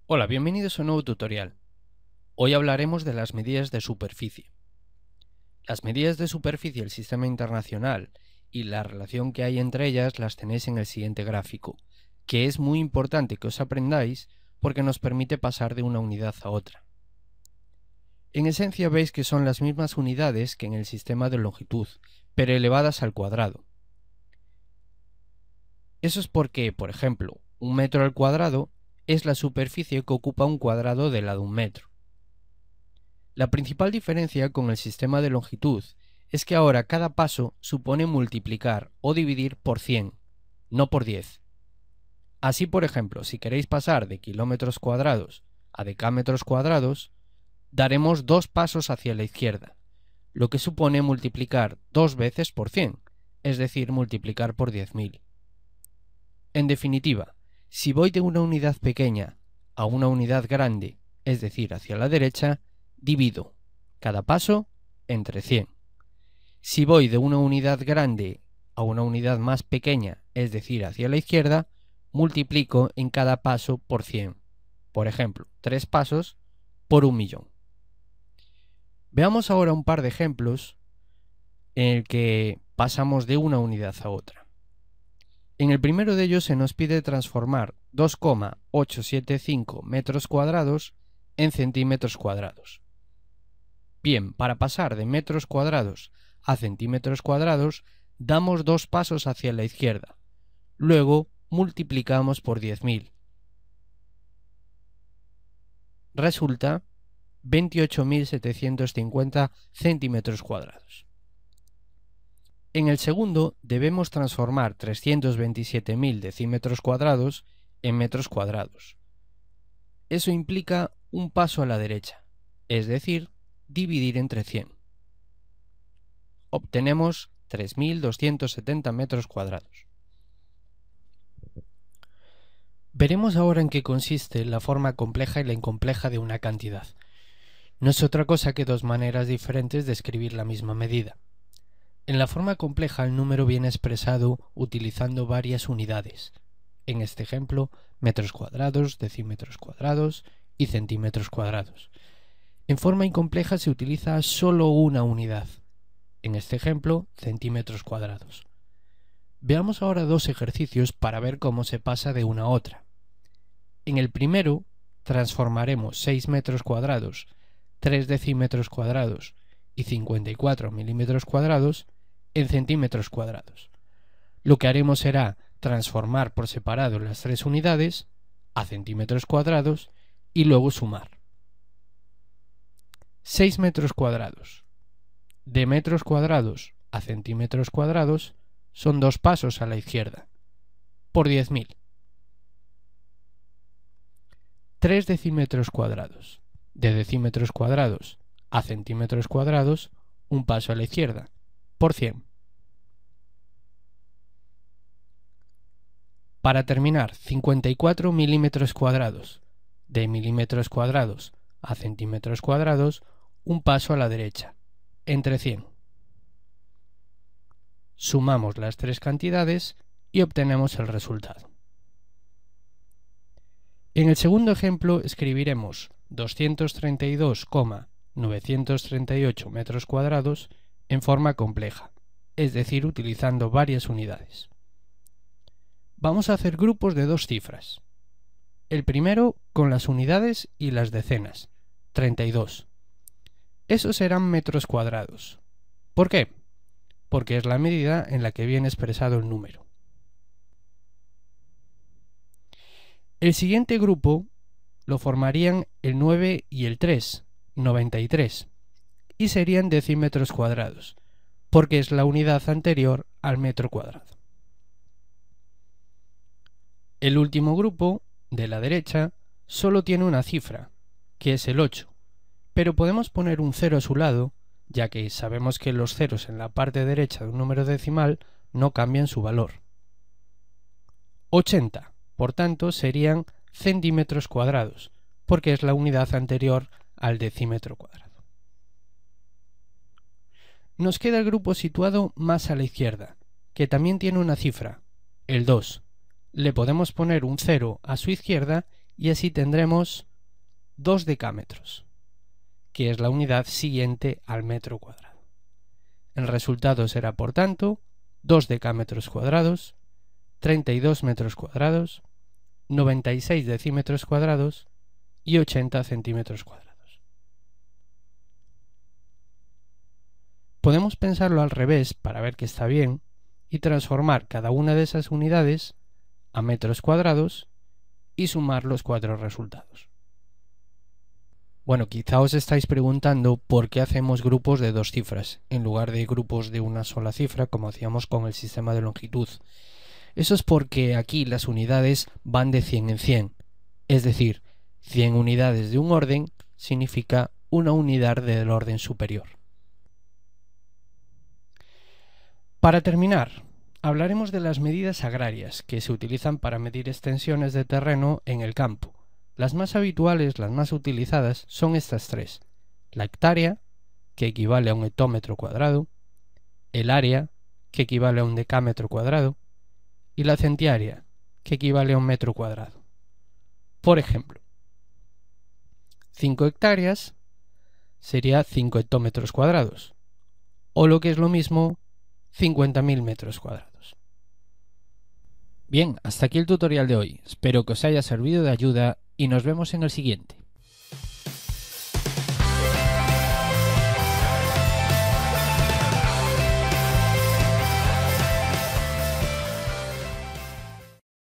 Hola, bienvenidos a un nuevo tutorial. Hoy hablaremos de las medidas de superficie. Las medidas de superficie del sistema internacional y la relación que hay entre ellas las tenéis en el siguiente gráfico, que es muy importante que os aprendáis porque nos permite pasar de una unidad a otra. En esencia veis que son las mismas unidades que en el sistema de longitud, pero elevadas al cuadrado. Eso es porque, por ejemplo, un metro al cuadrado es la superficie que ocupa un cuadrado de lado un metro. La principal diferencia con el sistema de longitud es que ahora cada paso supone multiplicar o dividir por 100, no por 10. Así, por ejemplo, si queréis pasar de kilómetros cuadrados a decámetros cuadrados, daremos 2 pasos hacia la izquierda, lo que supone multiplicar 2 veces por 100, es decir, multiplicar por 10.000. En definitiva, si voy de una unidad pequeña a una unidad grande, es decir, hacia la derecha, divido cada paso entre 100. Si voy de una unidad grande a una unidad más pequeña, es decir, hacia la izquierda, multiplico en cada paso por 100. Por ejemplo, 3 pasos por 1.000.000. Veamos ahora un par de ejemplos en el que pasamos de una unidad a otra. En el primero de ellos se nos pide transformar 2,875 metros cuadrados en centímetros cuadrados. Bien, para pasar de metros cuadrados a centímetros cuadrados, damos 2 pasos hacia la izquierda. Luego multiplicamos por 10.000. Resulta 28.750 centímetros cuadrados. En el segundo debemos transformar 327.000 decímetros cuadrados en metros cuadrados. Eso implica un paso a la derecha, es decir, dividir entre 100. Obtenemos 3.270 metros cuadrados. Veremos ahora en qué consiste la forma compleja y la incompleja de una cantidad. No es otra cosa que dos maneras diferentes de escribir la misma medida. En la forma compleja el número viene expresado utilizando varias unidades. En este ejemplo, metros cuadrados, decímetros cuadrados y centímetros cuadrados. En forma incompleja se utiliza solo una unidad. En este ejemplo, centímetros cuadrados. Veamos ahora dos ejercicios para ver cómo se pasa de una a otra. En el primero, transformaremos 6 metros cuadrados, 3 decímetros cuadrados y 54 milímetros cuadrados en centímetros cuadrados. Lo que haremos será transformar por separado las tres unidades a centímetros cuadrados y luego sumar. 6 metros cuadrados. De metros cuadrados a centímetros cuadrados son 2 pasos a la izquierda, por 10.000. 3 decímetros cuadrados. De decímetros cuadrados a centímetros cuadrados, un paso a la izquierda, por 100. Para terminar, 54 milímetros cuadrados. De milímetros cuadrados a centímetros cuadrados, un paso a la derecha, entre 100. Sumamos las tres cantidades y obtenemos el resultado. En el segundo ejemplo escribiremos 232,938 metros cuadrados en forma compleja, es decir, utilizando varias unidades. Vamos a hacer grupos de 2 cifras. El primero con las unidades y las decenas, 32. Esos serán metros cuadrados. ¿Por qué? Porque es la medida en la que viene expresado el número. El siguiente grupo lo formarían el 9 y el 3, 93, y serían decímetros cuadrados, porque es la unidad anterior al metro cuadrado. El último grupo, de la derecha, solo tiene una cifra, que es el 8, pero podemos poner un 0 a su lado, ya que sabemos que los ceros en la parte derecha de un número decimal no cambian su valor. 80, por tanto, serían centímetros cuadrados, porque es la unidad anterior al decímetro cuadrado. Nos queda el grupo situado más a la izquierda, que también tiene una cifra, el 2. Le podemos poner un 0 a su izquierda y así tendremos 2 decámetros, que es la unidad siguiente al metro cuadrado. El resultado será, por tanto, 2 decámetros cuadrados, 32 metros cuadrados, 96 decímetros cuadrados y 80 centímetros cuadrados. Podemos pensarlo al revés para ver que está bien y transformar cada una de esas unidades a metros cuadrados y sumar los 4 resultados. Bueno, quizá os estáis preguntando por qué hacemos grupos de 2 cifras en lugar de grupos de una sola cifra como hacíamos con el sistema de longitud. Eso es porque aquí las unidades van de 100 en 100, es decir, 100 unidades de un orden significa una unidad del orden superior. Para terminar, hablaremos de las medidas agrarias que se utilizan para medir extensiones de terreno en el campo. Las más habituales, las más utilizadas, son estas 3. La hectárea, que equivale a un hectómetro cuadrado, el área, que equivale a un decámetro cuadrado, y la centiárea, que equivale a un metro cuadrado. Por ejemplo, 5 hectáreas sería 5 hectómetros cuadrados, o lo que es lo mismo, 50.000 metros cuadrados. Bien, hasta aquí el tutorial de hoy. Espero que os haya servido de ayuda y nos vemos en el siguiente.